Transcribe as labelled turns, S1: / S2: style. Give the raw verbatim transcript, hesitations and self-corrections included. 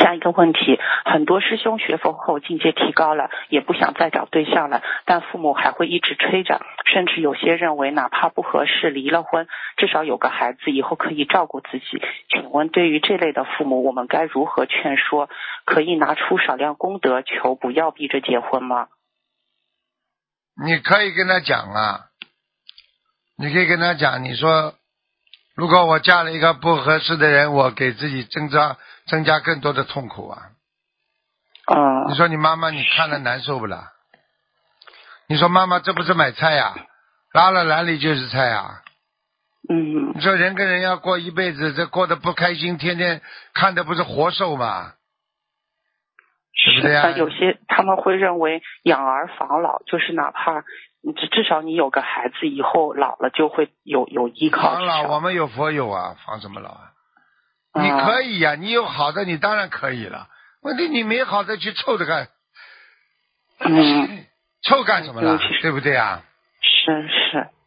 S1: 下一个问题，很多师兄学佛后境界提高了，也不想再找对象了，但父母还会一直催着，甚至有些认为哪怕不合适离了婚，至少有个孩子以后可以照顾自己。请问对于这类的父母，我们该如何劝说？可以拿出少量功德求不要逼着结婚吗？
S2: 你可以跟他讲啊，你可以跟他讲，你说如果我嫁了一个不合适的人，我给自己增加增加更多的痛苦啊。
S1: 嗯。
S2: 你说你妈妈你看了难受不啦？你说妈妈这不是买菜呀、啊，拉了篮里就是菜啊。
S1: 嗯。
S2: 你说人跟人要过一辈子，这过得不开心，天天看的不是活受吗？对不对啊？
S1: 有些他们会认为养儿防老，就是哪怕至至少你有个孩子，以后老了就会有有依靠。
S2: 防老我们有佛有啊，防什么老啊？
S1: 嗯、
S2: 你可以呀、啊，你有好的你当然可以了。问题你没好的去凑着干，
S1: 嗯，
S2: 凑干什么了？对不对啊？
S1: 是是。